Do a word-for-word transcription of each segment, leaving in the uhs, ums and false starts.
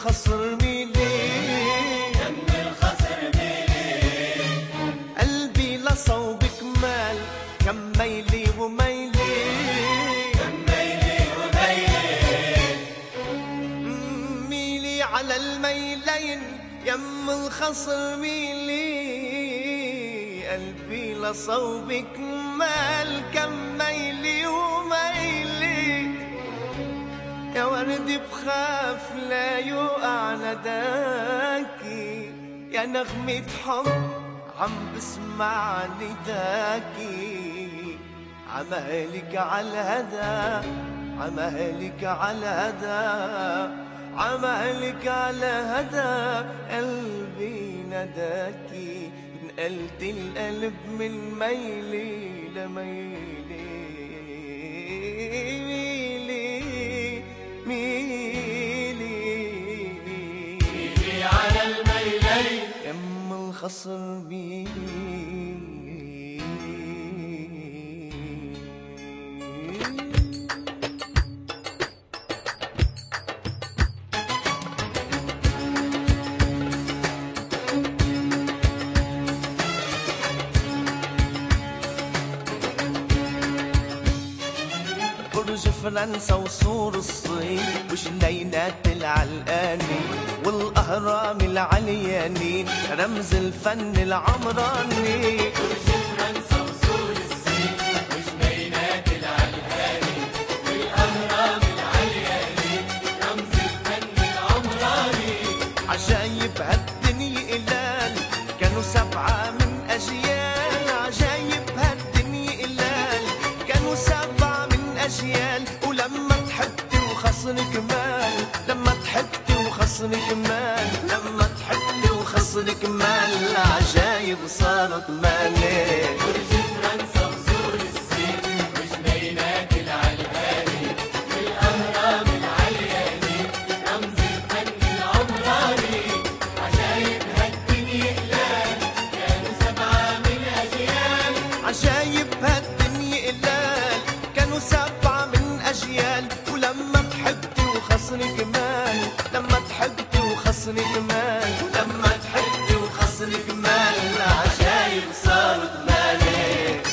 الخصر ميلي يم الخصر ميلي قلبي لصوبك مال كم ميلي وميلي كم ميلي وميلي ميلي على الميلين يم الخصر ميلي قلبي لصوبك مال كم ميلي وميلي يا وردي بخاف لا يوقع نداكي يا نغمة حب عم بسمع نداكي عمالك على الهدى عمالك على الهدى عمالك على هدى قلبي نداكي نقلت القلب من ميلي لميلي ميلي ميلي على الميلين يم الخصر ميلي برج فرنسا وسور الصين وجنينات العلقاني والأهرام العليانين رمز الفن العمراني. برج فرنسا وسور الصين وجنينات العلقاني والأهرام العليانين رمز الفن العمراني. عجايب هالدنيا قلال كانوا سبعة من أجيال عجايب هالدنيا قلال كانوا سبعة من أجيال ولما تحبتي وخصنك مال لما تحبتي وخصنك مال لما تحبتي وخصنك مال عجايب صارت مالي. برج فرنسا وسور الصين وجنينات العلقاني والأهرام العلياني رمز الفن العمراني. عجايب هالدنيا قلال كانوا سبعة من أجيال عجايب هالدنيا قلال كانوا سبعة من أجيال ولما تحبتي وخصنك مال لما تحبتي وخصنك مال لما تحبتي وخصنك مال عجايب صارت مالي.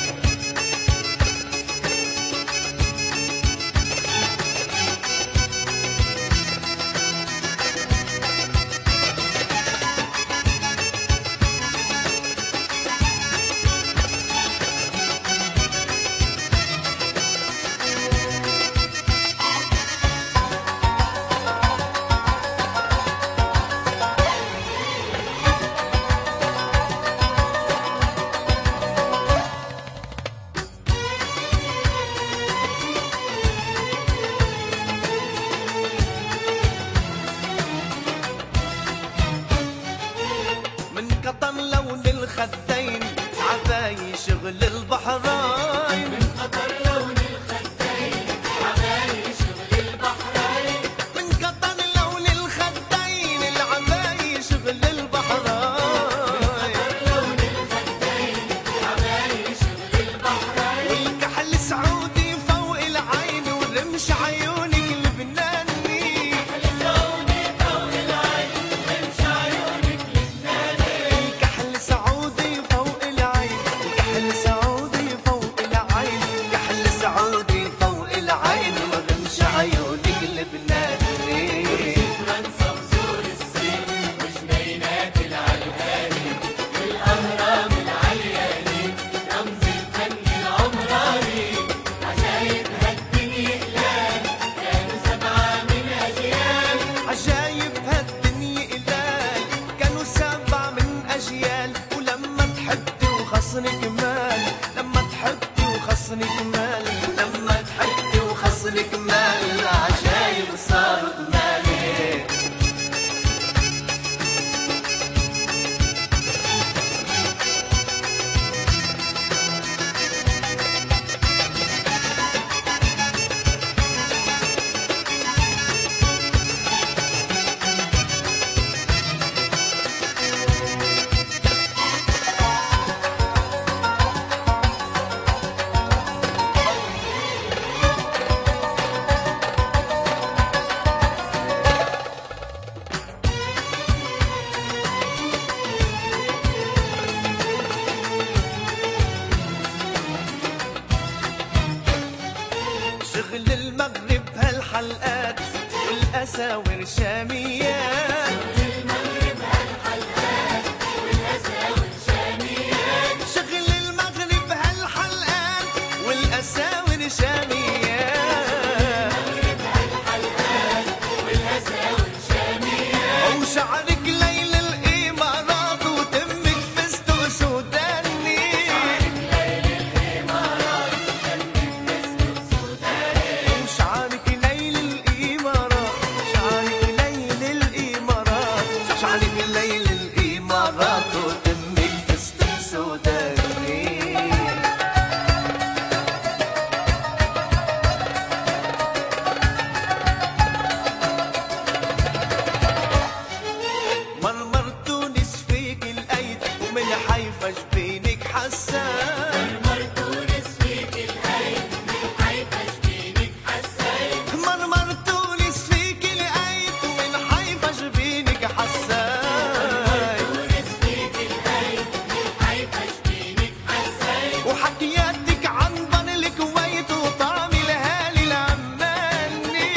من قطن لون الخدين عباية شغل البحرين من قطر لون الخدين عباية شغل البحرين. من قطن لون الخدين العباية شغل البحرين لون الخدين عباية شغل البحرين. والكحل سعودي فوق العين ورمش عيونك لبناني السعودي فوق العين رمش عيونك لبناني. الكحل سعودي فوق العين الكحل سعودي فوق العين الكحل سعودي فوق العين ورمش عيونك لبناني. فرنسا وسور الصين وجنينات العلقاني والأهرام العلياني رمز الفن العمراني. عجايب هالدنيا قلال كانوا سبعة من أجيال عجايب هالدنيا قلال كانوا سبعة من أجيال ولما تحبتي وخصنك مال لما تحبتي وخصنك مال لما تحبتي وخصنك مال عجايب صارت مالي. هالحلقات والأساور شاميات. المغرب هالحلقات والأساور شاميات. شغل المغرب هالحلقات والأساور شاميات. المغرب هالحلقات والأساور شاميات. وشعرك ليل الإمارات وتمك فستق سوداني. ليل الإمارات وتمك فستق سوداني. شعرك ليل الإمارات، شعرك ليل الإمارات، شعرك ليل الإمارات وتمك فستق سوداني. مرمر تونس فيك الأيد ومن حيفا جبينك حسان. مرمر تونس فيك الأيد من حيفا جبينك حسان. مرمر تونس فيك الأيد ومن حيفا جبينك حسان. تونس فيك الأيد من حيفا جبينك حسان. وحكياتك عن بن الكويت وطعم الهالي العماني.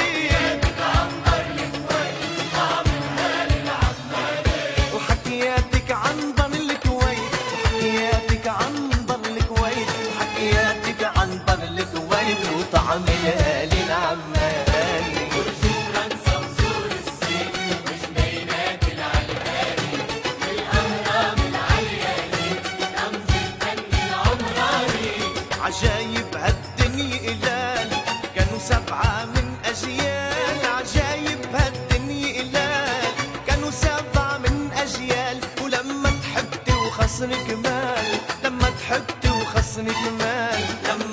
وحكياتك عن بن الكويت، وحكياتك عن بن الكويت، وحكياتك عن بن الكويت وطعم الهالي العماني. برج فرنسا وسور الصين وجنينات العلهاني والأهرام العلياني رمز الفن العمراني. عجايب هالدنيا إلال كانوا سبعة من أجيال. عجايب هالدنيا إلال كانوا سبعة من أجيال. ولما تحبتي وخصنك مال، لما تحبتي وخصنك مال، لما